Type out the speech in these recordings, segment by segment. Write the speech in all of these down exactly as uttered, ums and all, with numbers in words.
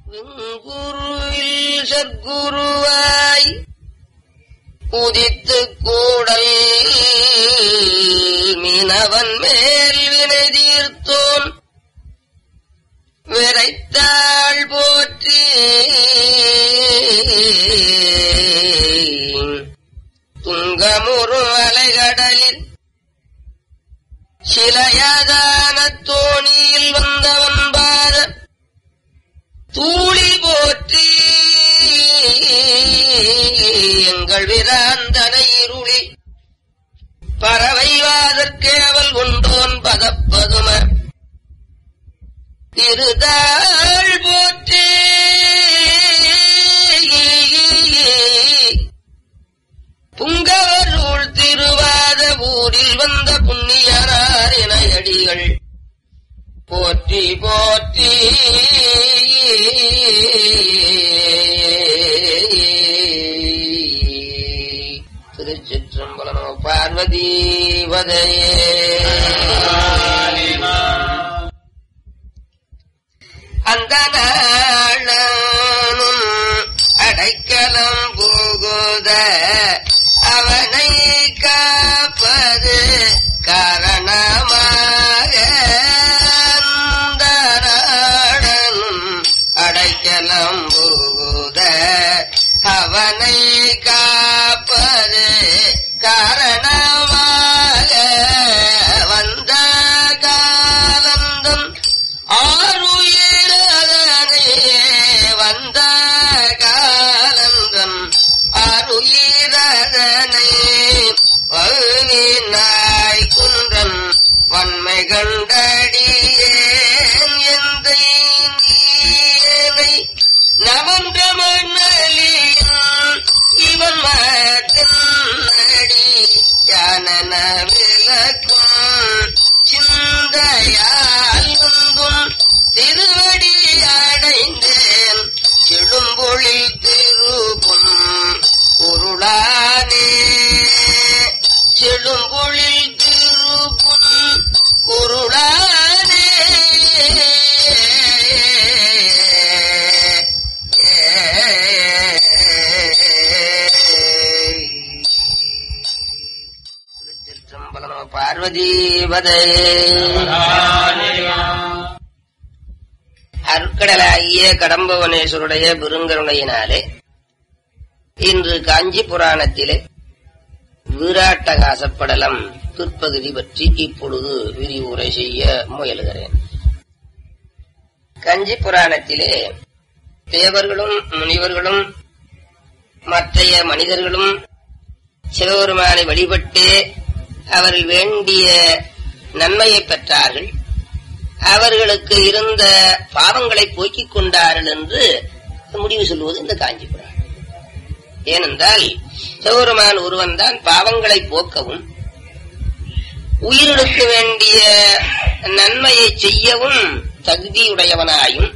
குருவில் சற்குருவாய் உதித்து கூடல் மீனவன் மேல் வினை தீர்த்தோன் விரைத்தாள் போற்றி துங்கமுறு அலைகடலில் சிலையதான தோணியில் வந்தவன் பார தூளி போற்றி எங்கள் விராந்தனை இருளி பறவைவாதற்கேவல் கொண்டோன் பதப்பதும இருதாள் போற்றி புங்கவருள் திருவாத ஊரில் வந்த புண்ணியனார் இணையடிகள் போற்றி போற்றி திருச்சிற்றம்பலம். பார்வதி வதையே அந்த நாளும் அடைக்கலம் போகுத அவனை காப்பது காரணமாக அந்த நாளும் அடைக்கலம் போகுத அவனை காப்பது காரணமாக வந்த காலந்தம் ஆறுயிரதனே வந்த காலந்தம் ஆறுயிரதனை வல்வினாய் குன்றம் வன்மை கண்டடியேன் எந்த நவன்ற மண்ணலியும் இவன் மாட்டடி யானன விளக்கும் சிந்தையால் வந்தும் திருவடி அடைந்தேன் செழும்பொழில் திருப்பும் குருளானே செழும்பொழில் திருப்பும் குருளானே பார்வதி வதையே அருட்கடலாகிய கடம்பவனேஸ்வருடைய பெருங்கருணையினாலே இன்று காஞ்சி புராணத்திலே வீராட்டகாசப்படலம் பிற்பகுதி பற்றி இப்பொழுது விரிவுரை செய்ய முயலுகிறேன். காஞ்சி புராணத்திலே தேவர்களும் முனிவர்களும் மற்றைய மனிதர்களும் சிவபெருமானை வழிபட்டு அவர்கள் வேண்டிய நன்மையை பெற்றார்கள், அவர்களுக்கு இருந்த பாவங்களை போக்கிக் கொண்டார்கள் என்று முடிவு சொல்வது இந்த காஞ்சி புராணம். ஏனென்றால் சிவபெருமான் ஒருவன் தான் பாவங்களை போக்கவும் உயிர்களுக்கு வேண்டிய நன்மையை செய்யவும் தகுதியுடையவனாயும்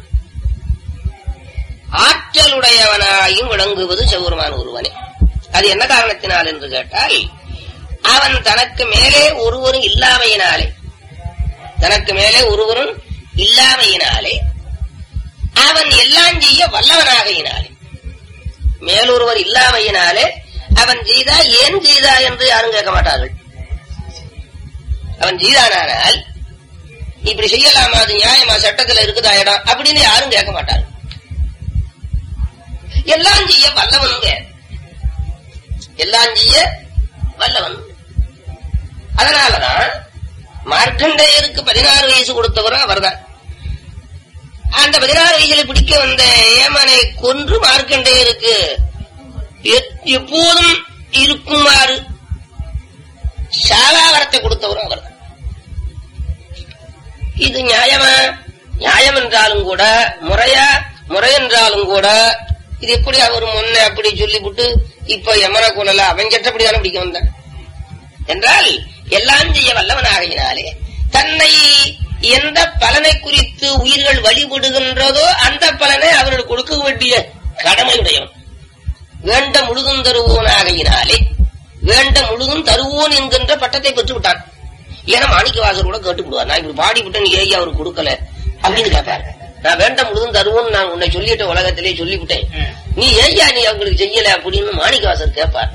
ஆற்றலுடையவனாயும் விளங்குவது சிவபெருமான் ஒருவனே. அது என்ன காரணத்தினால் என்று கேட்டால், அவன் தனக்கு மேலே ஒருவரும் இல்லாமையினாலே தனக்கு மேலே ஒருவரும் இல்லாமையினாலே அவன் எல்லாம் செய்ய வல்லவனாகையினாலே, மேலொருவர் இல்லாமையினாலே அவன் செய்தா ஏன் செய்தா என்று யாரும் கேட்க மாட்டார்கள். அவன் செய்தானால் இப்படி செய்யலாமா, அது நியாயமா, சட்டத்துல இருக்குதா இடம் அப்படின்னு யாரும் கேட்க மாட்டார்கள். எல்லாம் செய்ய வல்லவனுங்க, எல்லாம் செய்ய வல்லவன். அதனாலதான் மார்க்கண்டேயருக்கு பதினாறு வயசு கொடுத்தவரும் அவர்தான். அந்த பதினாறு வயசுல பிடிக்க வந்த ஏமனை கொன்று மார்க்கண்டேயருக்கு எப்போதும் இருக்குமாறு சாலாவரத்தை கொடுத்தவரும் அவர்தான். இது நியாயமா? நியாயம் என்றாலும் கூட, முறையா முறை என்றாலும் கூட, இது எப்படி அவர் முன்ன அப்படி சொல்லிவிட்டு இப்ப யமன கொள்ளல அவன் கெட்டபடிதான பிடிக்க வந்தான் என்றால், எல்லாம் செய்ய வல்லவனாகினாலே தன்னை எந்த பலனை குறித்து உயிர்கள் வழிபடுகின்றதோ அந்த பலனை அவர்கள் கொடுக்க வேண்டிய கடமையுடையவன். வேண்ட முழுதும் தருவோனாகினாலே வேண்ட முழுதும் தருவோன் என்கின்ற பட்டத்தை பெற்று விட்டான். ஏன்னா மாணிக்க வாசர் கூட கேட்டுவிடுவார், நான் இப்படி பாடி விட்டேன் ஏன் அவருக்கு கொடுக்கல அப்படின்னு கேட்பாரு. நான் வேண்ட முழுதும் தருவோம் நான் உன்னை சொல்லிட்ட உலகத்திலே சொல்லிவிட்டேன், நீ ஏய்யா நீ அவங்களுக்கு செய்யல அப்படின்னு மாணிக்கவாசர் கேட்பார்.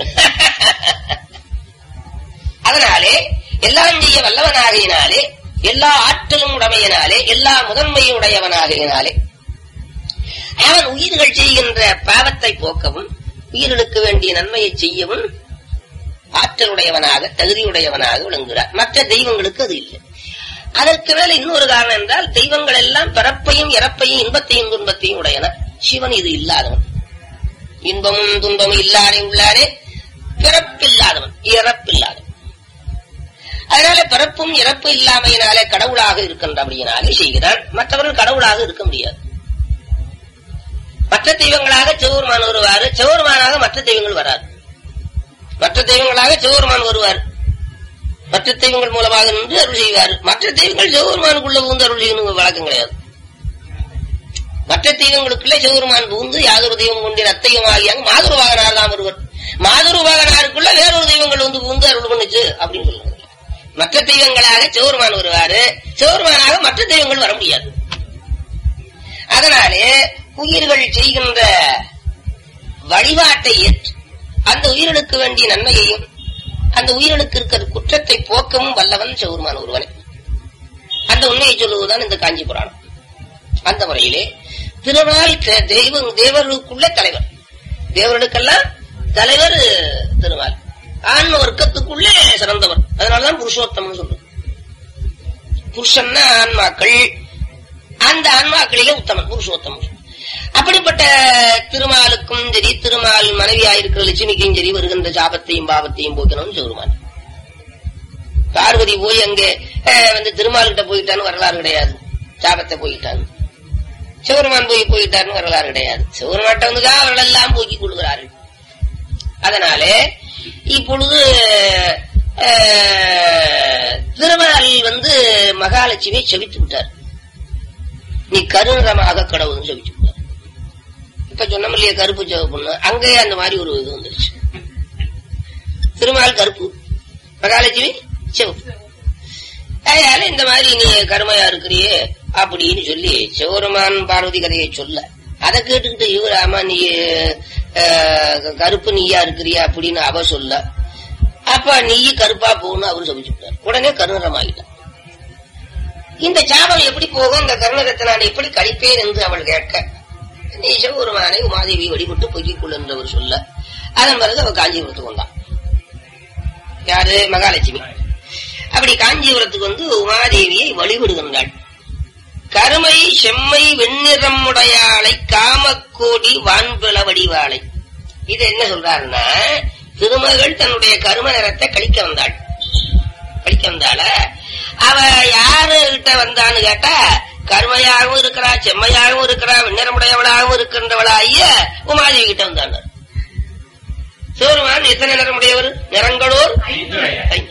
அதனாலே எல்லாம் செய்ய வல்லவனாகினாலே, எல்லா ஆற்றலும் உடைமையினாலே, எல்லா முதன்மையும் உடையவனாகினாலே அவன் உயிர்கள் செய்கின்ற பாவத்தை போக்கவும் உயிர்களுக்கு வேண்டிய நன்மையை செய்யவும் ஆற்றலுடையவனாக தகுதியுடையவனாக விளங்குகிறார். மற்ற தெய்வங்களுக்கு அது இல்லை. அதற்கு மேல இன்னொரு காரணம் என்றால், தெய்வங்கள் எல்லாம் பிறப்பையும் இறப்பையும் இன்பத்தையும் துன்பத்தையும் உடையன. சிவன் இது இல்லாதவன், இன்பமும் துன்பமும் இல்லாதே உள்ளானே, பிறப்பில்லாதவன் இறப்பில்லாதவன். அதனால பிறப்பும் இறப்பு இல்லாமையினாலே கடவுளாக இருக்கின்றபடியினாலே செய்கிறான். மற்றவர்கள் கடவுளாக இருக்க முடியாது. மற்ற தெய்வங்களாக சிவபெருமான் வருவாரு, சிவபெருமானாக மற்ற தெய்வங்கள் வராது. மற்ற தெய்வங்களாக சிவபெருமான் வருவார், மற்ற தெய்வங்கள் மூலமாக நின்று அருள் செய்வார். மற்ற தெய்வங்கள் சிவபெருமானுக்குள்ள புகுந்து அருள் செய்யணும் வழக்கம் கிடையாது. மற்ற தெய்வங்களுக்குள்ள சிவபெருமான் புகுந்து யாதொரு தெய்வம் கொண்டின் அத்தையும் ஆகியாங்க மாதுருவாகனார் தான் வருவர். மாதுருவாகனாருக்குள்ள வேறொரு தெய்வங்கள் வந்து புகுந்து அருள் பண்ணுச்சு அப்படின்னு சொல்லுவாங்க. மற்ற தெய்வங்களாக சிவபெருமான் வருவாரு, சிவபெருமானாக மற்ற தெய்வங்கள் வர முடியாது. அதனாலே உயிர்கள் செய்கின்ற வழிபாட்டை ஏற்று அந்த உயிர்களுக்கு வேண்டிய நன்மையையும் அந்த உயிர்களுக்கு இருக்கிற குற்றத்தை போக்கவும் வல்லவன் சிவபெருமான் ஒருவனே. அந்த உண்மையை சொல்லுவதுதான் இந்த காஞ்சி புராணம். அந்த முறையிலே திருநாள் தெய்வ தேவர்களுக்குள்ள தலைவர், தேவர்களுக்கெல்லாம் தலைவர் திருமால். ஆன்ம வர்க்கத்துக்குள்ளே சிறந்தவர். அதனாலதான் புருஷோத்தம்னு சொல்றது. புருஷன்னா ஆன்மாக்கள், அந்த ஆன்மாக்களிலே உத்தமன் புருஷோத்தமன். அப்படிப்பட்ட திருமாலுக்கும் சரி, திருமால் மனைவியாயிருக்கிற லட்சுமிக்கும் சரி வருகின்ற சாபத்தையும் பாவத்தையும் போக்கணும் சிவருமான். பார்வதி போய் அங்கே வந்து திருமால் கிட்ட போயிட்டான்னு வரலாறு கிடையாது. சாபத்தை போயிட்டான்னு சிவருமான் போய் போயிட்டாருன்னு வரலாறு கிடையாது. சிவருமாட்ட வந்துதான் அவர்கள் எல்லாம் போக்கிக் கொள்கிறார்கள். அதனாலே இப்பொழுது திருமால் வந்து மகாலட்சுமியை செவித்து விட்டார். நீ கருநிறமாக கடவுள்னு செவிச்சு விட்டார். இப்ப சொன்ன இல்லையா கருப்பு சிவப்புன்னு, அங்கேயே அந்த மாதிரி ஒரு இது வந்துருச்சு. திருமால் கருப்பு, மகாலட்சுமி சிவப்பு. அதனால இந்த மாதிரி நீ கருமையா இருக்கிறியே அப்படின்னு சொல்லி சிவருமான் பார்வதி கதையை சொல்ல, அதை கேட்டுக்கிட்டு இவர் ஆமா நீ கருப்பு நீயா இருக்கிறியா அப்படின்னு அவ சொல்ல, அப்ப நீ கருப்பா போகணும் அவரு சபிச்சுட்டார். உடனே கருநிறமாகிட்டான். இந்த சாபம் எப்படி போகும், இந்த கருநிறத்தை நான் எப்படி கழிப்பேன் என்று அவள் கேட்க, நீ சிவபெருமானை உமாதேவி வழிபட்டு பொய்க்கிக் கொள் என்றவர் சொல்ல, அதன் பிறகு அவ காஞ்சிபுரத்துக்கு வந்தான். யாரு? மகாலட்சுமி. அப்படி காஞ்சிபுரத்துக்கு வந்து உமாதேவியை வழிபடுகின்றாள். கருமை செம்மை வெண்ணிறமுடையாளை காமக்கோடி வான்பிள வடிவாளை. இது என்ன சொல்றாருன்னா, திருமகள் தன்னுடைய கரும நிறத்தை கழிக்க வந்தாள். கழிக்க வந்தால அவ யாரு கிட்ட வந்தான்னு கேட்டா, கருமையாகவும் இருக்கிறா, செம்மையாகவும் இருக்கிறா, வெண்ணிறமுடையவளாகவும் இருக்கின்றவளாகிய உமாதேவி கிட்ட வந்தாங்க. சிவருமான் எத்தனை நிறமுடையவர்? நிறங்களோர் ஐந்து.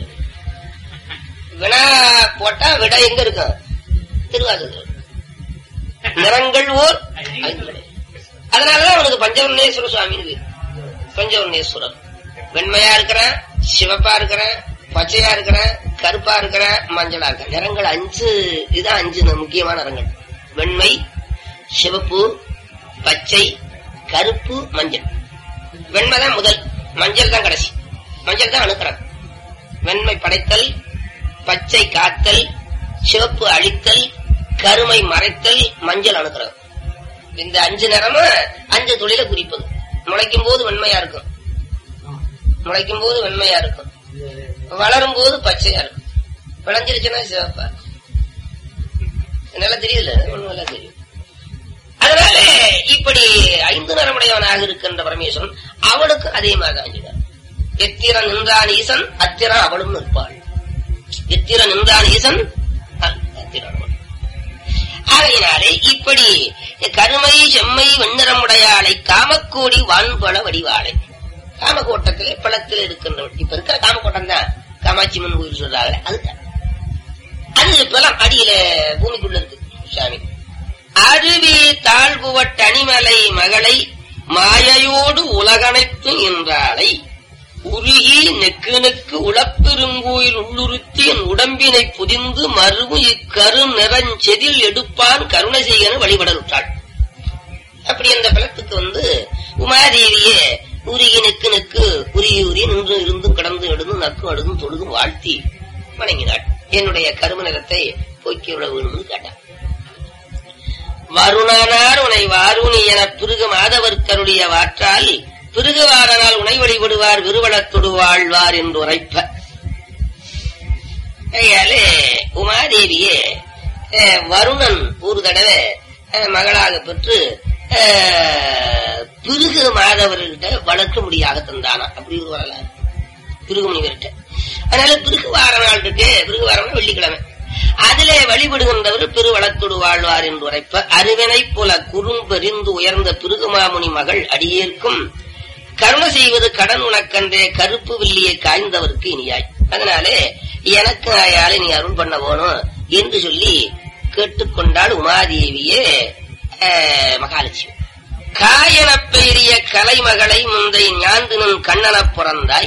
வினா போட்டா விட எங்க இருக்கும்? திருவாசகம். நிறங்கள் ஓர் ஐந்து. அதனாலதான் அவனுக்கு பஞ்சவர்ணேஸ்வர சுவாமி. பஞ்சவர்ணேஸ்வரர் வெண்மையா இருக்கிறான், சிவப்பா இருக்கிறான், பச்சையா இருக்கிறான், கருப்பா இருக்கிறான், மஞ்சளா இருக்க. நிறங்கள் அஞ்சு. இதுதான் அஞ்சு முக்கியமான நிறங்கள்: வெண்மை, சிவப்பு, பச்சை, கருப்பு, மஞ்சள். வெண்மை தான் முதல், மஞ்சள் தான் கடைசி. மஞ்சள் தான் அணுக்கிறான். வெண்மை படைத்தல், பச்சை காத்தல், சிவப்பு அழித்தல், கருமை மறைத்தல், மஞ்சள் அணுக்கிறது. இந்த அஞ்சு நிறமும் அஞ்சு தொழில குறிப்பது. முளைக்கும் போது வெண்மையா இருக்கும், முளைக்கும் போது வெண்மையா இருக்கும், வளரும் போது பச்சையா இருக்கும், விளைஞ்சிருச்சுன்னா சிவப்பா. நல்லா தெரியுதுல, ஒண்ணு நல்லா தெரியும். அதனால இப்படி ஐந்து நிறமுடையவனாக இருக்கின்ற பரமேஸ்வரன் அவளுக்கு அதே மாதிரி அஞ்சுதான். எத்திர நின்றான் ஈசன் அத்திரம் அவளும் நிற்பாள். எத்திர நின்றான் ஈசன் அத்திரம். ஆகையினாலே இப்படி கருமை செம்மை வெண்ணிறமுடையாளை காமக்கோடி வான்பல வடிவாளை. காமக்கோட்டத்திலே பழத்தில் இருக்கின்றவள். இப்ப இருக்கிற காமக்கோட்டம் தான் காமாட்சி மன் கோயில் சொல்றாங்க. அதுதான் அது இப்பெல்லாம் அடியில பூமிக்குள்ள இருக்கு சாமி. அருவி தாழ்வுவ தனிமலை மகளை மாயையோடு உலகனைத்தும் என்றாளை. உருகி நெக்கு நெக்கு உளப்பெருங்கோயில் உள்ளுறுத்தி என் உடம்பினை புதிந்து மறுவு இக்கரு நிறஞ்செதில் எடுப்பான் கருணை செய்யன்னு வழிபடலுற்றாள். அப்படி அந்த பலத்துக்கு வந்து உமாதேவியே உருகி நெக்கு நெக்கு உருகி உரிய நின்று இருந்தும் கடந்து எடுந்தும் நக்கும் அடுதும் தொழுதும் வாழ்த்தி வணங்கினாள். என்னுடைய கரும நிறத்தை போக்கி விட வேணும்னு கேட்டாள். வருணனார் உனை வாருணி என பிறகு மாதவர்க்கருடைய வாற்றால் பிறகுவாரனால் உனை வழிபடுவார் விருவளத்தொடு வாழ்வார் என்று உரைப்ப. உமாதேவியே வருணன் ஒரு தடவை மகளாக பெற்று பிருகு மாதவர்கிட்ட வளர்க்க முடியாக தந்தானா. அப்படி ஒரு வரலாறு பிருகு முனிவர்கிட்ட. அதனால பிறகு வார நாள் இருக்கு. பிறகு வாரம் வெள்ளிக்கிழமை. அதிலே வழிபடுகின்றவர் பெருவளத்தொடு வாழ்வார் என்று உரைப்ப. அருவினை போல குறும்பெறிந்து உயர்ந்த பிருகுமாமுனி மகள் அடியேற்கும் கருணை செய்வது கடன் உனக்கன்றே கருப்பு வில்லியை காய்ந்தவருக்கு இனியாய். அதனாலே எனக்கு ஆயாலே நீ அருள் பண்ண போனும் என்று சொல்லி கேட்டுக்கொண்டாள் உமாதேவியே மகாலட்சுமி. காயன பெயரிய கலைமகளை முந்தை ஞாந்தினும் கண்ணனப் பிறந்தாய்.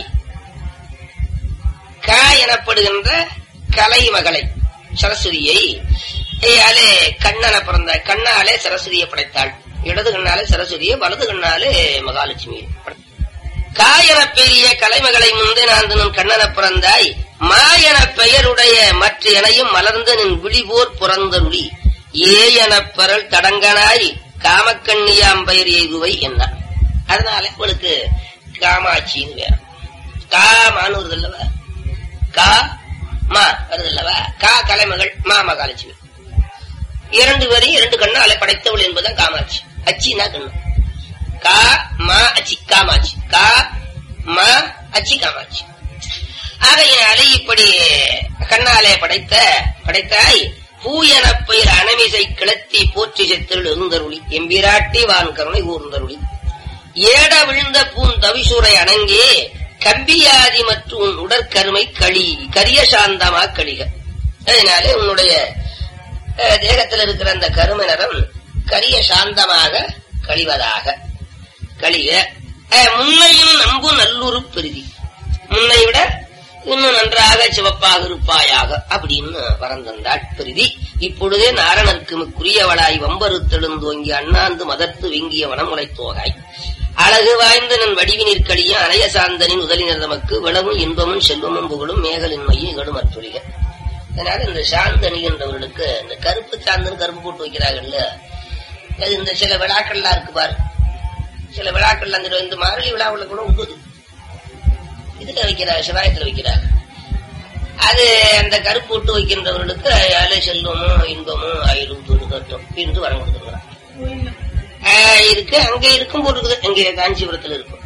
கா எனப்படுகின்ற கலைமகளை சரஸ்வதியை கண்ணன பிறந்தாய். கண்ணாலே சரஸ்வதியை படைத்தாள். இடது கண்ணாலே சரஸ்வதியை, வலது கண்ணாலே மகாலட்சுமி. காயன பெரிய கலைமகளை முந்தை நாந்தனும் கண்ணன பிறந்தாய். மாயன பெயருடைய மற்ற எனையும் மலர்ந்த நின் விழிபோர் புறந்தருளி ஏயன பெறல் தடங்கனாய் காமக்கண்ணியாம் பெயர் எய்துவை என்ன. அதனால உங்களுக்கு காமாட்சின்னு வேற. காமான்னு வருது அல்லவா, கா மா வருது அல்லவா. கா கலைமகள், மா மகாலட்சுமி. இரண்டு பேரையும் இரண்டு கண்ணாலே படைத்தவள் என்பதுதான் காமாட்சி. அச்சினா கண்ணு. கா மா அச்சி காமாட்சி. கா மா அச்சி காமாட்சி. ஆகையினாலே இப்படி கண்ணாலே படைத்த படைத்தாய் பூயன பெயர் அனமிசை கிளத்தி போற்றி செத்தருள் இருந்தருளி எம்பிராட்டி வான் கருணை கூர்ந்தருளி ஏட விழுந்த பூன் தவிசூரை அணங்கே கம்பியாதி மற்றும் உடற்கருமை களி கரிய சாந்தமா கழிக. அதனாலே உன்னுடைய தேகத்தில் இருக்கிற அந்த கரும நிறம் கரிய சாந்தமாக கழிவதாக கழிக. முன்னையும் நம்பு நல்லுறு பெருதி, முன்னை விட இன்னும் நன்றாக சிவப்பாக இருப்பாயாக அப்படின்னு வரந்தந்தாள் பெருதி. இப்பொழுதே நாரணனுக்கு முக்குரியவளாய் வம்பருத்தெழுந்தோங்கி அண்ணாந்து மதத்து வீங்கிய வனமுலை தோகாய் அழகு வாய்ந்த நன் வடிவினிற் கழிய அணைய சாந்தனின் உதலினர் நமக்கு விளவும் இன்பமும் செல்வமும் புகழும் மேகலின் மைய இகழும் அற்றுழிக. அதனால இந்த சாந்தனி என்றவர்களுக்கு இந்த கருப்பு சாந்தன் கருப்பு போட்டு வைக்கிறாங்கல்ல, அது இந்த சில விழாக்கள்லாம் இருக்கு பாரு. சில விழாக்கள்ல அந்த இந்த மாரளி விழாவுல கூட உண்டு. இதுல வைக்கிறாங்க, சிவாயத்துல வைக்கிறாங்க. அது அந்த கருப்பு போட்டு வைக்கின்றவர்களுக்கு அலை செல்வமும் இன்பமும் ஆயிரும் கட்டும் என்று வரம் கொடுத்துருக்கிறாங்க. இருக்கு அங்க இருக்கும் போட்டு அங்கே காஞ்சிபுரத்தில் இருக்கும்.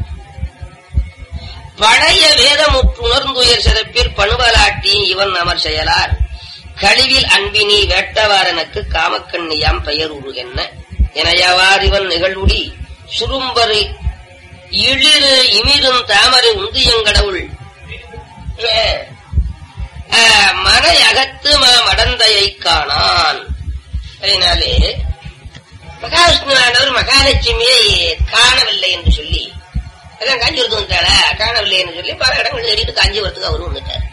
பழைய வேதமுற்று உணர்ந்துயர் சிறப்பிற் பணுவலாட்டி இவன் அமர் செயலார் கழிவில் அன்பினி வேட்டவாரனுக்கு காமக்கண்ணியாம் பெயர் உருகென்ன எனையவார் இவன் நிகழ்வுடி சுரும்பரு இளிரு இமிரும் தாமரை உந்தியங்கடவுள் மனை அகத்து மா மடந்தையை காணான். அதனாலே மகாவிஷ்ணுவானவர் மகாலட்சுமியை காணவில்லை என்று சொல்லி அதான் காஞ்சிபுரத்து வந்துட்டாள. காணவில்லை என்று சொல்லி பல இடங்கள் தேடிட்டு காஞ்சிபுரத்துக்கு அவரும் வந்துட்டார்.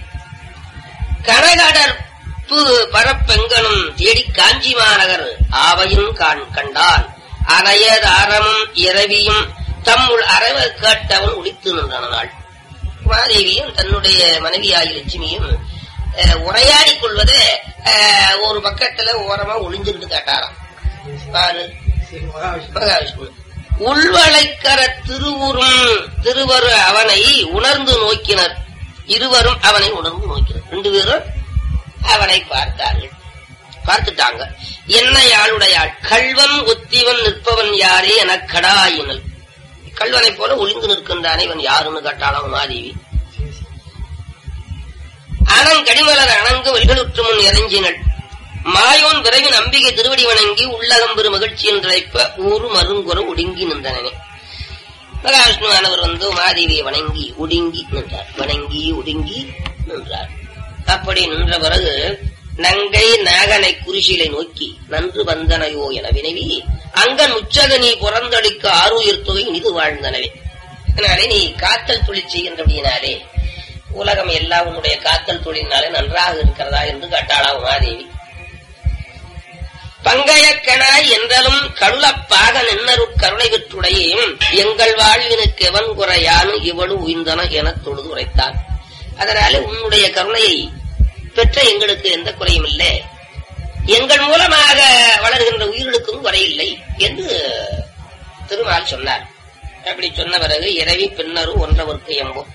கனகடற்பு பரப்பெங்கனும் தேடி காஞ்சி மாநகர் ஆவையும் கண்டான் அணையதாரமும் இரவியும் தம்முள் அறவ கேட்டவன் உளித்து நின்றனாள். மாதேவியும் தன்னுடைய மனைவியாகி லட்சுமியும் உரையாடிக் கொள்வதை ஒரு பக்கத்துல ஓரமா ஒளிஞ்சுக்கிட்டு கேட்டாராம். பாரு மகாவிஷ்ணு உள்வளைக்கர திருவுரும் திருவரு அவனை உணர்ந்து நோக்கினர். இருவரும் அவனை உணர்ந்து நோக்கினர். ரெண்டு பேரும் அவனை பார்த்தார்கள். பார்த்துட்டாங்க. என்னை ஆளுடையாள் கல்வன் ஒத்திவன் நிற்பவன் யாரே என கடாயினல். கல்வனை போல ஒளிந்து நிற்கின்றானே இவன் யாருன்னு கேட்டாலும் மாதேவி. அனங் கடிமலர் அணங்கு வல்களுற்று முன் இறஞ்சினள். மாயோன் விரைவின் அம்பிகை திருவடி வணங்கி உள்ளகம்பெரு மகிழ்ச்சியின் திளைப்ப ஊரு மருங்குற ஒடுங்கி நின்றனவே. மகாவிஷ்ணுவானவர் வந்து மாதேவியை வணங்கி ஒடுங்கி நின்றார். வணங்கி ஒடுங்கி நின்றார். அப்படி நின்ற பிறகு நங்கை நாகனை குரிசிலை நோக்கி நன்று வந்தனையோ என வினவி அங்கன் உச்சக நீ புறந்தளிக்க ஆறுயிர் தொகை நிது வாழ்ந்தனவே. அதனாலே நீ காத்தல் தொழில் செய்கின்றபடியினாலே உலகம் எல்லாம் உன்னுடைய காத்தல் தொழிலினாலே நன்றாக இருக்கிறதா என்று கேட்டாளா உமாதேவி. பங்கையக்கனாய் என்றலும் கருளப்பாக நின்னரு கருணை விற்றுடையும் எங்கள் வாழ்வினுக்கு எவன் குறையானு இவளு உயிர்ந்தன என தொழுது உரைத்தான். அதனால உன்னுடைய கருணையை பெற்ற எங்களுக்கு எந்த குறையும் இல்லை, எங்கள் மூலமாக வளர்கின்ற உயிர்களுக்கும் குறையில்லை என்று திருமால் சொன்னார். அப்படி சொன்ன பிறகு இரவி பின்னரு ஒன்றவர்க்கு எம்போம்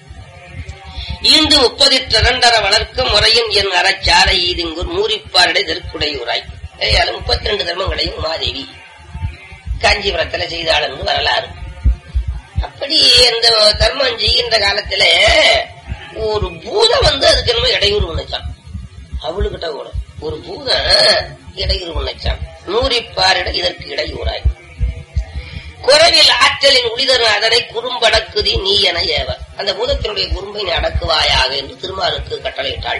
ஈண்டு முப்பதி திரண்டர வளர்க்க முறையின் என் அறச்சாலை ஈதிங்கூர் மூரிப்பாரடை தெற்குடையூராய். முப்பத்தி ரெண்டு தர்மங்களையும் உமாதேவி காஞ்சிபுரத்துல செய்தாள் என்று வரலாறு. அப்படி அந்த தர்மம் செய்கின்ற காலத்துல ஒரு பூதம் வந்து அதுக்கு என்னமோ இடையூறு பண்ணிச்சான். அவளுக்கிட்ட கூட ஒரு பூதம் இடையூறு பண்ணிச்சான். நூறிப்பாரிட இதற்கு இடையூறாய் குறைவில் ஆற்றலின் உளிதரும் அதனை குறும்படக்குதி நீ என ஏவ. அந்த பூதத்தினுடைய குறும்பை நீ அடக்குவாயாக என்று திருமாலுக்கு கட்டளையிட்டாள்.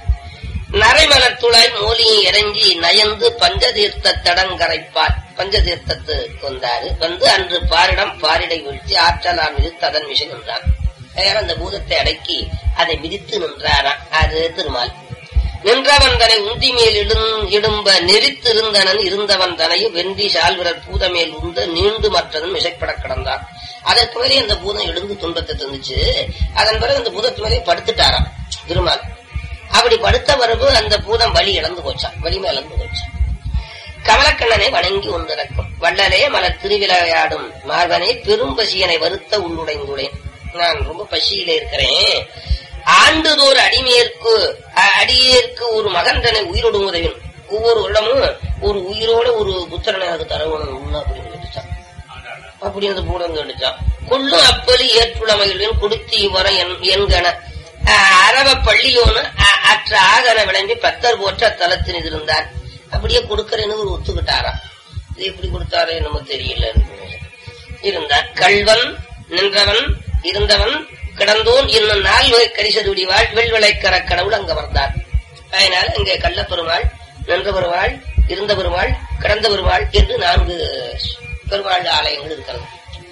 நரைமலத்துளாய் மூலியை இறங்கி நயந்து பஞ்சதீர்த்த தடங்கரைப்பார். பஞ்சதீர்த்தத்து வந்தாரு வந்து அன்று பாரிடம் பாரிடை வீழ்த்தி ஆற்றலாம் மிதித்து அதன் மிஷை நின்றான். அந்த பூதத்தை அடக்கி அதை மிதித்து நின்றாரான். அது திருமால். நின்றவன் தனை உந்தி மேல் இடும்ப நெறித்திருந்தனன் இருந்தவன் தனையும் வென்றி சால்விரர் பூதமேல் உந்த நீண்டு மற்றதும் மிசைப்பட கிடந்தான். அதற்கு மேலே அந்த பூதம் எழுந்து துன்பத்தை தந்துச்சு. அதன் பிறகு அந்த பூதத்து மேலே படுத்துட்டாராம் திருமால். அப்படி படுத்த பிறகு அந்த பூதம் வலி இழந்து போச்சான், வலிமை இழந்து போச்சான். கமலக்கண்ணனை வணங்கி ஒன்றிருக்கும் வள்ளலே மலர் திருவிளையாடும் மார்பனே பெரும் பசியனை வருத்த உள்ளுடைந்துடேன். நான் ரொம்ப பசியில இருக்கிறேன். ஆண்டுதோறு அடிமையேற்கு அடியேற்கு ஒரு மகன்றனை உயிரோடும் உதவின். ஒவ்வொரு வருடமும் ஒரு உயிரோட ஒரு புத்திரனை அது தரவணும் அப்படின்னு கேட்டுச்சான். அப்படி அந்த பூடம் கேட்டுச்சான். கொள்ளும் அப்பலி ஏற்றுள்ளமைகளின் கொடுத்தி வர என்கன அரவ பள்ளியோன்னு அற்ற ஆகன விளம்பி பத்தர் போற்ற தலத்தின் இருந்தார். அப்படியே கொடுக்கறேன்னு ஒரு ஒத்துக்கிட்டாராம். இது எப்படி கொடுத்தாரே நம்ம தெரியல இருந்தார். கல்வன் நின்றவன் இருந்தவன் கிடந்தோன் இன்னும் நாள் வகை கரிசதுடி வாழ் வெள்விளைக்கர கடவுள் அங்க வந்தார். அதனால இங்கே கள்ள பெருமாள், நின்ற பெருமாள், இருந்த பெருமாள், கிடந்த பெருமாள் என்று நான்கு பெருமாள் ஆலயங்கள் இருக்கிறது.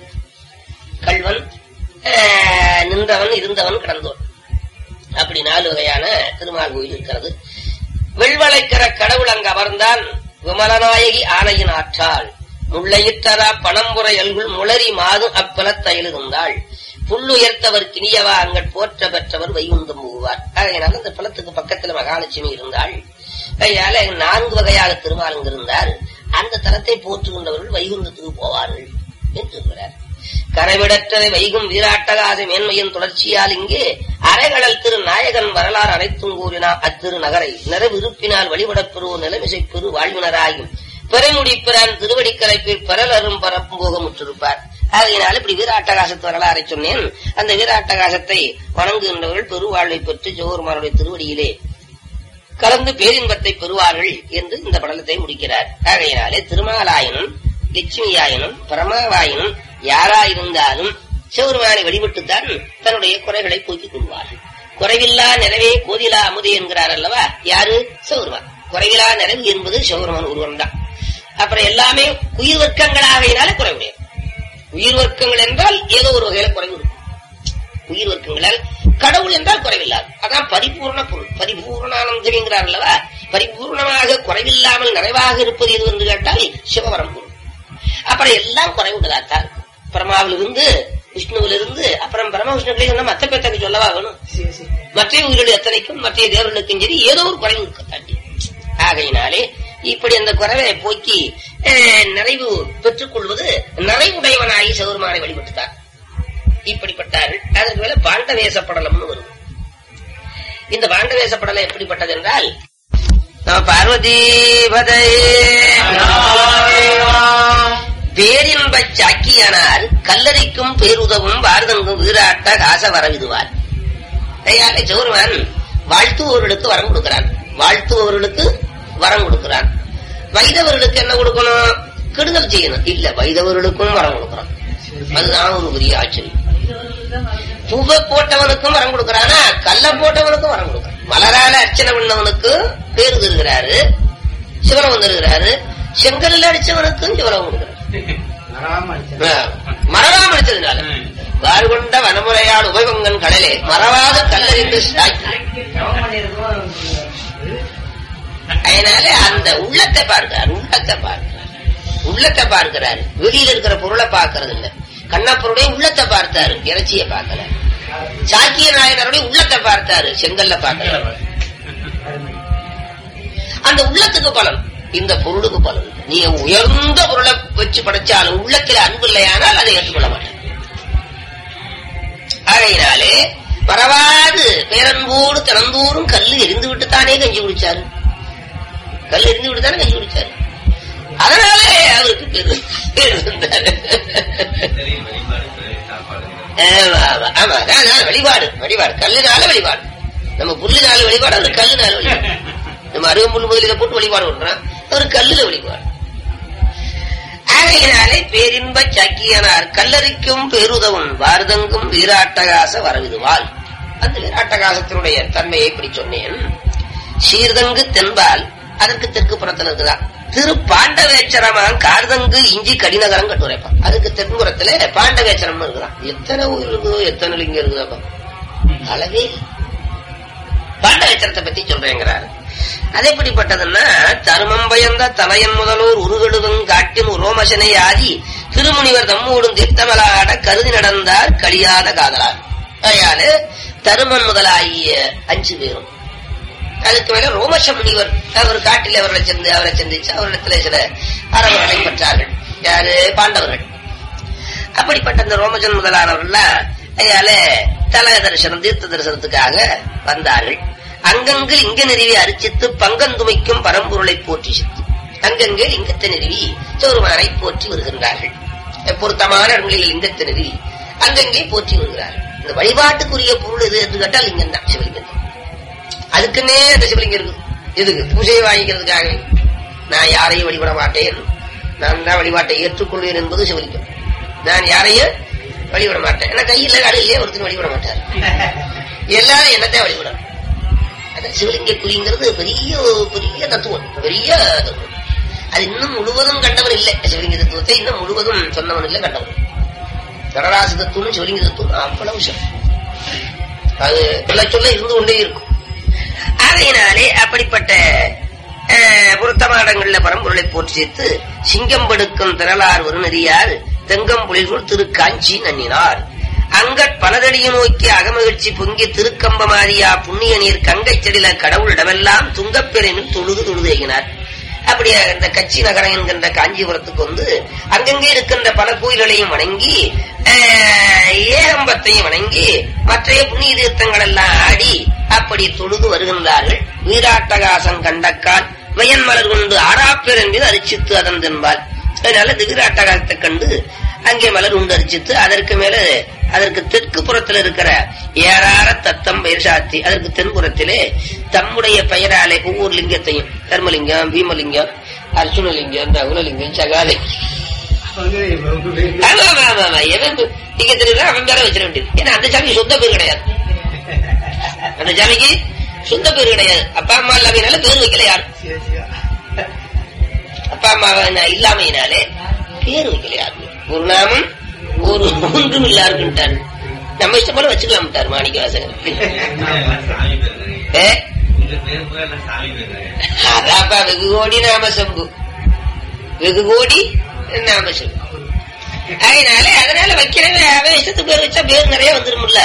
கல்வன், நின்றவன், இருந்தவன், கிடந்தோன், அப்படி நாலு வகையான திருமால் கோயில் இருக்கிறது. வெள்வளைக்கர கடவுள் அங்கு அமர்ந்தான். விமலநாயகி ஆணையின் ஆற்றாள் முள்ளையிட்டரா பணம்புரை அல்குள் முளரி மாது அப்பலத்தையில் இருந்தாள். புல்லுயர்த்தவர் கிணியவா அங்கட் போற்ற பெற்றவர் வைகுந்தம் மூவார். அதனால அந்த பலத்துக்கு பக்கத்துல மகாலட்சுமி இருந்தாள். அதனால நான்கு வகையாக திருமால் இருந்தார். அந்த தலத்தை போற்றுகின்றவர்கள் வைகுந்தத்துக்கு போவார்கள் என்று சொல்கிறார். கரைவிடற்றதை வைகும் வீராட்டகாச மேன்மையின் தொடர்ச்சியால் இங்கே அரைகடல் திரு நாயகன் வரலாறு அனைத்தும் கூறினா அத்திரு நகரை நிறைவிருப்பினால் வழிபடப் பெறுவோர் நிலைமிசை பெரு வாழ்வினராயும் பெறைமுடிப்பிறான் திருவடிக்கலைப்பில் பரலரும் பரப்பும் போக முற்றிருப்பார். ஆகையினால் இப்படி வீராட்டகாசத்து வரலாறை சொன்னேன். அந்த வீராட்டகாசத்தை வணங்குகின்றவர்கள் பெருவாழ்வை பெற்று ஜோகர்மாருடைய திருவடியிலே கலந்து பேரின்பத்தை பெறுவார்கள் என்று இந்த படலத்தை முடிக்கிறார். ஆகையினாலே திருமாலாயனும் லட்சுமியாயனும் பரமாவாயனும் யாராயிருந்தாலும் சிவருமானை வழிபட்டுத்தான் தன்னுடைய குறைகளை போக்கிக் கொள்வார்கள். குறைவில்லா நிறைவே கோதிலா அமுதே என்கிறார் அல்லவா யாரு? சிவருமான். குறைவிலா நிறைவு என்பது சிவருமான் ஒருவன் தான். அப்புறம் எல்லாமே உயிர் வர்க்கங்களாகையினால குறைவுடையது. உயிர் வர்க்கங்கள் என்றால் ஏதோ ஒரு வகையில குறைவு இருக்கும். உயிர் வர்க்கங்களால் கடவுள் என்றால் குறைவில்லாது. அதான் பரிபூர்ண பொருள். பரிபூர்ணானந்தம் என்கிறார் அல்லவா. பரிபூர்ணமாக குறைவில்லாமல் நிறைவாக இருப்பது எது என்று கேட்டால் சிவவரம் பொருள். அப்புறம் எல்லாம் குறைவுள்ளதாத்தான் இருக்கும். பிரமாவிலிருந்து விஷ்ணுவிலிருந்து அப்புறம் பரம விஷ்ணுக்களை மற்ற பேத்தக்கு சொல்லவா வேணும். மற்ற உயிரில் எத்தனைக்கும் மற்ற தேவர்களுக்கும் சரி ஏதோ ஒரு குறைவு இருக்க தாண்டி. ஆகையினாலே இப்படி அந்த குறைவை போக்கி நிறைவு பெற்றுக் கொள்வது நிறைவுடையவனாகி சிவருமானை வழிபட்டுத்தார். இப்படிப்பட்டார்கள். அதற்கு மேல பாண்டவேசப்படலம்னு வருது. இந்த பாண்டவேசப்படலம் எப்படிப்பட்டது என்றால் பார்வதி பேரின்ப சாக்கியானால் கல்லறைக்கும் பேருதவும் வார்தங்கும் வீராட்ட காச வரவிதுவார். சிவருமான் வாழ்த்துபவர்களுக்கு வரம் கொடுக்கிறான். வாழ்த்துபவர்களுக்கு வரம் கொடுக்கிறான். வைதவர்களுக்கு என்ன கொடுக்கணும்? கெடுதல் செய்யணும். இல்ல, வைதவர்களுக்கும் வரம் கொடுக்கிறான். அதுதான் ஒரு பெரிய ஆச்சரியம். புகை போட்டவனுக்கும் வரம் கொடுக்கிறானா, கல்ல போட்டவனுக்கும் வரம் கொடுக்கிறான். மலரால அர்ச்சனை பண்ணவனுக்கு பேரு தருகிறாரு, சிவரம் தருகிறாரு. செங்கல்ல அடிச்சவனுக்கும் சிவரம் கொடுக்கிறார். மரராம அடிச்சதுனால வார்கொண்ட வனமுறையால் உபகங்கன் கடலே மறவாத கல்லறிந்து சாய்த்து. அதனால அந்த உள்ளத்தை பார்க்கிறார், உள்ளத்தை பார்க்கிறார், உள்ளத்தை பார்க்கிறாரு. வெளியில இருக்கிற பொருளை பார்க்கறது இல்ல. கண்ணப்பருடைய உள்ளத்தை பார்த்தாரு, இறைச்சியை பார்க்கல. சாக்கிய நாயனருடைய உள்ளத்தை பார்த்தாரு, செங்கல்ல பார்க்கல. அந்த உள்ளத்துக்கு பலன், இந்த பொருளுக்கு பலன். நீங்க உயர்ந்த பொருளை வச்சு படைச்சாலும் உள்ளத்தில் அன்பு இல்லையானால் அதை ஏற்றுக்கொள்ள மாட்டேன். ஆகையினாலே பரவாது பேரன்போடு திறந்தோறும் கல்லு எரிந்து விட்டுத்தானே கஞ்சி குடிச்சாரு. கல் எரிந்து விட்டுத்தானே கஞ்சி குடிச்சாரு. அதனாலே அவருக்கு பேர் வந்தாரு. ஆமா, வழிபாடு வழிபாடு கல்லுனால வழிபாடு. நம்ம புல்லுனால வழிபாடு, அவரு கல்லுனால வழிபாடு. நம்ம அருகம்புல் முதலில போட்டு வழிபாடு பண்றோம், அவரு கல்லுல வழிபாடு. ஆகையினாலே பேரின்ப சாக்கியனார் கல்லறிக்கும் பேருதவும் வார்தங்கும் வீராட்டகாச வரவிதுவாள். அந்த வீராட்டகாசத்தினுடைய தன்மையை இப்படி சொன்னேன். சீர்தங்கு தென்பால், அதற்கு தெற்கு புறத்தில் இருக்குதான் திரு பாண்டவேச்சரமான் கார்தங்கு இஞ்சி கடிநகரம் கட்டுரைப்பான். அதுக்கு தென்புறத்துல பாண்டவேச்சரம் இருக்குதான். எத்தனை ஊர் இருக்குதோ, எத்தனை லிங்கம் இருக்குதா அளவே. பாண்டவேச்சரத்தை பத்தி சொல்றேங்கிறாரு. அது எப்படிப்பட்டதுன்னா, தருமம் பயந்த தலையன் முதலோர் உருகெழுதும் காட்டின் ரோமசனை ஆதி திருமுனிவர் தம்மூடும் திட்டமலாட கருதி நடந்தார் கழியாத காதலார். அதனால தருமன் முதலாகிய அஞ்சு பேரும், அதுக்கு மேல ரோமச முனிவர் அவர் காட்டில் அவர்களை சென்று அவரை சந்திச்சு அவரிடத்துல சில அறவர்களை பெற்றார்கள். யாரு? பாண்டவர்கள். அப்படிப்பட்ட அந்த ரோமசன் முதலானவர்கள் அதனால தல தரிசனம் தீர்த்த தரிசனத்துக்காக வந்தார்கள். அங்கங்கு லிங்க நிறுவி அரிச்சித்து பங்கந்துமைக்கும் பரம்பொருளை போற்றி சித்து அங்கங்கே லிங்கத்தை நிறுவி சோறுமானை போற்றி வருகின்றார்கள். பொருத்தமான இடங்களில் லிங்கத்தை நிறுவி அங்கங்கே போற்றி வருகிறார்கள். இந்த வழிபாட்டுக்குரிய பொருள் எது என்று கேட்டால் லிங்கம் தான், சிவலிங்கம். அதுக்குன்னே அந்த சிவலிங்கம் இருக்கு. எதுக்கு? பூஜையை வாங்கிக்கிறதுக்காக. நான் யாரையும் வழிபட மாட்டேன், நான் தான் வழிபாட்டை ஏற்றுக்கொள்வேன் என்பது சிவலிங்கம். நான் யாரையும் வழிபட மாட்டேன், ஏன்னா கையில் காலையிலே ஒருத்தர் வழிபட மாட்டார், எல்லாரும் என்னத்தான் வழிபடணும். அதான் சிவலிங்க குறிங்கிறது பெரிய பெரிய தத்துவம், பெரிய தத்துவம். அது இன்னும் முழுவதும் கண்டவன் இல்லை. சிவலிங்க தத்துவத்தை இன்னும் முழுவதும் சொன்னவன் இல்லை, கண்டவன். கடராசு தத்துவம் சிவலிங்க தத்துவம் அவ்வளவு விஷயம். அது சொல்ல சொல்ல இருந்து கொண்டே இருக்கும். ஆகையினாலே அப்படிப்பட்ட பொருத்தமாடங்கள்ல பரம்பொருளை போற்றி சேர்த்து சிங்கம் படுக்கும் திரளார் ஒரு நெறியால் தெங்கம் புலிசூழ் திரு காஞ்சி நன்னினார். அங்கட் பலதடியை நோக்கி அகமகிழ்ச்சி பொங்கி திருக்கம்பமாரியா புண்ணிய நீர் கங்கை செடில கடவுளிடமெல்லாம் துங்கப்பெருமில் தொழுது தொழுது ஏகினார். அப்படியே இந்த கட்சி நகரம் என்கின்ற காஞ்சிபுரத்துக்கு வந்து அங்கங்கே இருக்கின்ற பல கோயில்களையும் வணங்கி ஏகம்பத்தையும் வணங்கி மற்றைய புண்ணிய தீர்த்தங்கள் எல்லாம் ஆடி அப்படி தொழுது வருகின்றார்கள். வீராட்டகாசம் கண்டக்கால் வயன் மலர் கொண்டு ஆறாப்பேர் என்பது அரிச்சித்து அதன் தென்பால். அதனால இந்த வீராட்டகாசத்தை கண்டு அங்கே மலர் உண்டு அரிச்சித்து அதற்கு மேல அதற்கு தெற்கு புறத்தில் இருக்கிற ஏறார தத்தம் பெயர் சாத்தி அதற்கு தென்புறத்திலே தம்முடைய பெயராலே ஒவ்வொரு லிங்கத்தையும் தர்மலிங்கம், பீமலிங்கம், அர்ஜுனலிங்கம், ரகுலலிங்கம், சகாலை நீங்க தெரியுதா அவன் பேர வச்சிட வேண்டியது. ஏன்னா அந்த சாமிக்கு சொந்த பேர் கிடையாது, அந்த சாமிக்கு சொந்த பேர் கிடையாது. அப்பா அம்மா இல்லாமையினால பேர் வைக்கல யாரும், அப்பா அம்மா இல்லாமையினாலே பேர் வைக்கல யாருமே. ஒரு நாமம் ஒரு ஒன்றும் இல்லாருக்குட்டாரு, நம்ம இஷ்டம் போல வச்சுக்கலாம்ட்டாரு மாணிக்க வாசகர். அதாப்பா வெகு கோடி நாம சம்பு, வெகு கோடி நாம சம்பு. அதனால அதனால வைக்கிறவன் அவன் இஷ்டத்துக்கு பேர் வச்சா பேர் நிறைய வந்துரும்ல.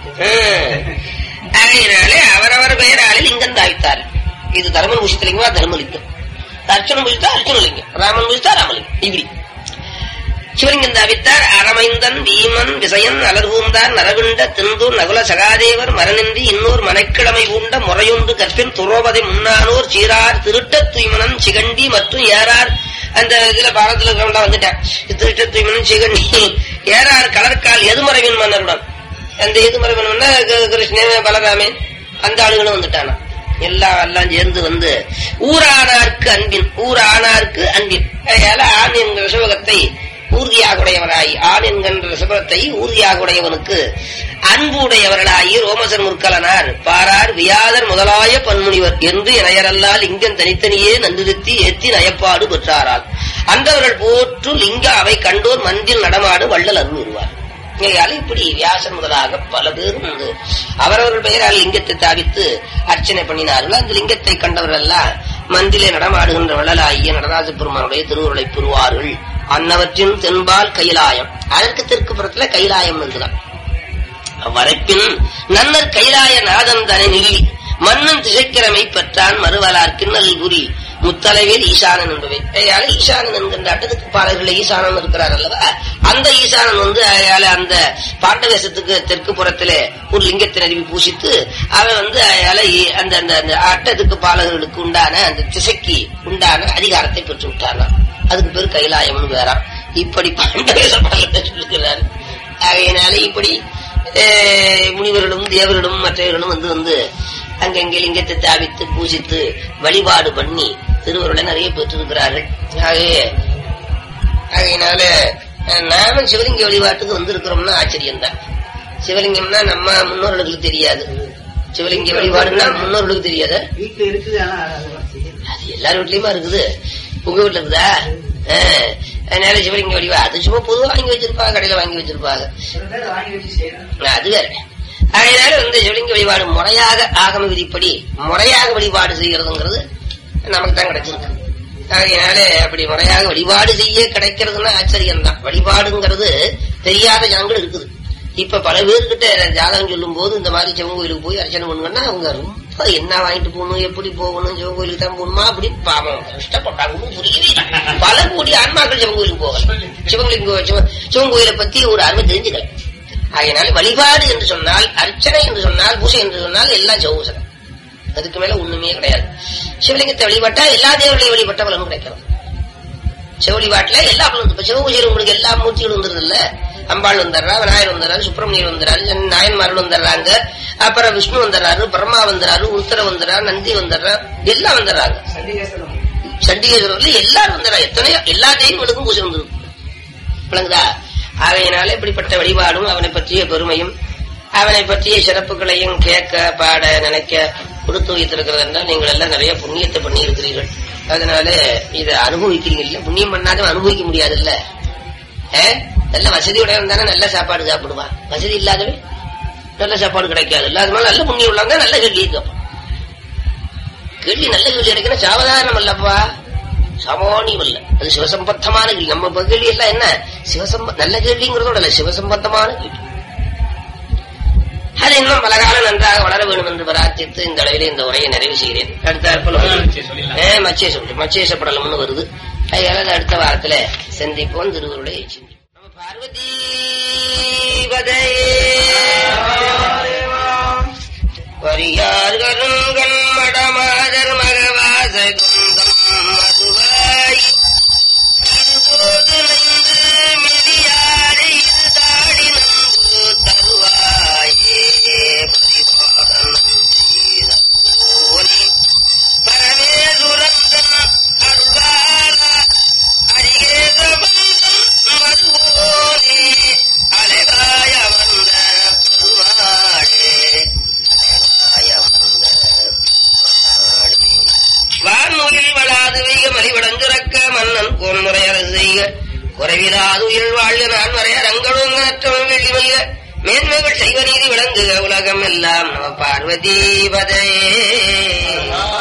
அதனால அவரவர் பெயராலே லிங்கம் தாய்த்தார். இது தர்மன் பூஷித்தலிங்கமா தர்மலிங்கம், அர்ச்சனம் பூஷித்தா அர்ச்சனலிங்கம், ராமன் பூஷித்தா ராமலிங்கம். இப்படி சிவலிங்கம் தாவித்தார். அரமைந்தன் வீமன் விசயன் அலர்வூந்தார் நரகுண்ட திந்தூர் நகுல சகாதேவர் மரணின்றி இன்னொரு மனைக்கிழமை பூண்ட முறையுண்டு கற்பின் துரோபதை முன்னானோர் சீரார் திருட்ட தூய்மனன் சிகண்டி மற்றும் ஏறார். அந்த இதுல பாரதத்துல இருக்கிறவங்களா வந்துட்டார். திருட்ட தூய்மனன் சிகண்டி ஏறார் கலர்கால் எதுமறைவின் மன்னருடன். அந்த எதுமறைவன் கிருஷ்ணன் பலராமன் அந்த ஆளுகளும் வந்துட்டானா. எல்லாம் எல்லாம் சேர்ந்து வந்து ஊரானார்க்கு அன்பின், ஊரானார்க்கு அன்பின். அதனால ஆண் என்கிற சிவகத்தை ஊர்தியாக உடையவராய், ஆண் என்கின்ற சிவகத்தை ஊர்தியாக உடையவனுக்கு அன்பு உடையவர்களாகி ரோமசன் முற்கலனார் பாரார் வியாதர் முதலாய பன்முனிவர் என்று இணையரல்லால் லிங்கம் தனித்தனியே நன்றிருத்தி ஏத்தி நயப்பாடு பெற்றாரால் அந்தவர்கள் போற்று லிங்க அவை கண்டோர் மந்தில் நடமாடு வள்ளல் அருள்வார். இப்படி வியாசன் முதலாக பல பேரும் வந்து அவரவர்கள் பெயரால் லிங்கத்தை தாவித்து அர்ச்சனை பண்ணினார்கள். அந்த லிங்கத்தை கண்டவர்கள் எல்லாம் மந்திலே நடமாடுகின்ற வள்ளலாகிய நடராஜ பெருமானுடைய திருவுருளை பெறுவார்கள். அன்னவற்றின் தென்பால் கைலாயம், அதற்கு தெற்கு புறத்துல கைலாயம் இருக்குதான். அவ்வரைப்பின் நன்னர் கைலாய நாதம் தனை நிறுவி மன்னன் திசைக்கிழமை பெற்றான் மறுவலார் கிண்ணல் குறி முத்தலைவேல் ஈசானன் என்பவை. அயால ஈசானன் என்கின்ற அட்டத்துக்கு பாடல்கள் ஈசானன் இருக்கிறார் அல்லவா, அந்த ஈசானன் வந்து அயால அந்த பாண்டவேசத்துக்கு தெற்கு புறத்திலே ஒரு லிங்கத்தின் அறிவி பூசித்து அவன் வந்து அயால அந்த அந்த அட்டத்துக்கு பாடல்களுக்கு உண்டான அந்த திசைக்கு உண்டான அதிகாரத்தை பெற்று விட்டானா. அதுக்கு பேர் கைலாயம்னு வேறாம். இப்படி பாண்டவேச பாடலத்தை சொல்லுகிறார். ஆகையினால இப்படி முனிவர்களும் தேவர்களும் மற்றவர்களும் வந்து வந்து அங்கங்கே லிங்கத்தை தாவித்து பூசித்து வழிபாடு பண்ணி திருவருளை நிறைய பெற்றிருக்கிறார்கள். ஆகவே ஆகையினால நாமும் சிவலிங்க வழிபாட்டுக்கு வந்திருக்கிறோம்னா ஆச்சரியம் தான். சிவலிங்கம்னா நம்ம முன்னோர்களுக்கு தெரியாது, சிவலிங்க வழிபாடுன்னா முன்னோர்களுக்கு தெரியாத. வீட்டுல இருக்குது, அது எல்லார் வீட்லயுமா இருக்குது. உங்க வீட்டுல இருக்குதா? அதனால சிவலிங்க வழிபாடு அது சும்மா பொதுவா வாங்கி வச்சிருப்பாங்க, கடையில வாங்கி வச்சிருப்பாங்க, அது வேற. அதனால வந்து சிவலிங்க வழிபாடு முறையாக ஆகம விதிப்படி முறையாக வழிபாடு செய்யறதுங்கிறது நமக்கு தான் கிடைச்சிருக்கு. அதனால அப்படி முறையாக வழிபாடு செய்ய கிடைக்கிறதுன்னா ஆச்சரியம் தான். வழிபாடுங்கிறது தெரியாத ஜனங்கள் இருக்குது. இப்ப பல பேர்கிட்ட ஜாதகம் சொல்லும் போது இந்த மாதிரி சிவன் கோயிலுக்கு போய் அர்ச்சனை பண்ணுங்கன்னா அவங்க ரொம்ப என்ன வாங்கிட்டு போகணும், எப்படி போகணும், சிவன் கோயிலுக்கு தான் போகணுமா அப்படி பாவம் கஷ்டப்பட்டாங்க. புரியவே பல கோடி ஆன்மாக்கள் சிவன் கோயிலுக்கு போகல, சிவன் சிவன் கோயிலை பத்தி ஒரு அருமை தெரிஞ்சுக்கல. அதனால வழிபாடு என்று சொன்னால், அர்ச்சனை என்று சொன்னால், பூஜை என்று சொன்னால் எல்லாம் சிவபூசனை, அதுக்கு மேல ஒண்ணுமே கிடையாது. சிவலிங்கத்தை வழிபட்டா எல்லா தேவர்களையும் வழிபட்ட பலனும் கிடைக்கும். சிவ வழிபாட்டுல எல்லா பலனும். இப்ப சிவபூஜையில் உங்களுக்கு எல்லா மூர்த்திகளும் வந்துருது இல்ல, அம்பாள் வந்துடுறா, விநாயகர் வந்துடுறாரு, சுப்பிரமணியர் வந்துடுறாரு, நாயன்மார்கள் வந்துடுறாங்க, அப்புறம் விஷ்ணு வந்துடுறாரு, பிரம்மா வந்துடுறாரு, உத்தர வந்துடுறாரு, நந்தி வந்துடுறா, எல்லாம் வந்துடுறாங்க. சண்டிகேஸ்வரர்ல எல்லாரும் வந்துடுறாங்க. எத்தனையோ எல்லா தெய்வங்களுக்கும் பூஜை வந்துடும். விளங்குதா? ஆகையினால இப்படிப்பட்ட வழிபாடும் அவனை பற்றிய பெருமையும் அவனை பற்றிய சிறப்புகளையும் கேட்க பாட நினைக்க கொடுத்து வைத்திருக்கிறது என்றால் நீங்கள் எல்லாம் நிறைய புண்ணியத்தை பண்ணி இருக்கிறீர்கள். அதனால இதை அனுபவிக்கிறீங்க. புண்ணியம் பண்ணாத அனுபவிக்க முடியாது இல்ல. நல்ல வசதியுடையவன் தானே நல்ல சாப்பாடு சாப்பிடுவான், வசதி இல்லாதவே நல்ல சாப்பாடு கிடைக்காது. இல்லாத நல்ல புண்ணியம் உள்ளவங்க நல்ல கேள்வி கேட்பான். கேள்வி நல்ல கேள்வி கிடைக்கணும், சாவதாரணம் அல்லப்பா, சாமானியம் அல்ல, அது சிவசம்பத்தமான கேள்வி. நம்ம கேள்வி எல்லாம் என்ன சிவசம்ப நல்ல கேள்விங்கிறதோட இல்ல, சிவசம்பத்தமான கேள்வி. அது இன்னும் பல காலம் நன்றாக வளர வேண்டும் என்று பிரார்த்தித்து இந்த அளவிலே இந்த உரையை நிறைவு செய்கிறேன். அடுத்த மச்சேச மச்சேச படலம்னு வருது. அதனால அடுத்த வாரத்துல சந்திப்போம். திருவருடைய நம்ம பார்வதி வரியார்களுங்கள் மடமாதர் மகவாச குந்தம் மதுவாய் இதுபோது நன்று மெலியாரை தாடி நம்பு தருவாயே பரிபாதன் பரமேசுரந்தன் அருளால அரிகேசபந்தன் மதுவோனே அலைகாய வந்த பெருமாளே வான்முகில் வளாது வைக மலிவடஞ்சுரக்க மன்னன் கோன்முறை அரசு செய்க குறைவிலாது உயிர் வாழ்க நான் வரைய ரங்களும் அற்றவன் வெள்ளி மல்க மேன்மைகள் செய்வ நீதி விளங்குக உலகம் எல்லாம் நம பார்வதி பதே.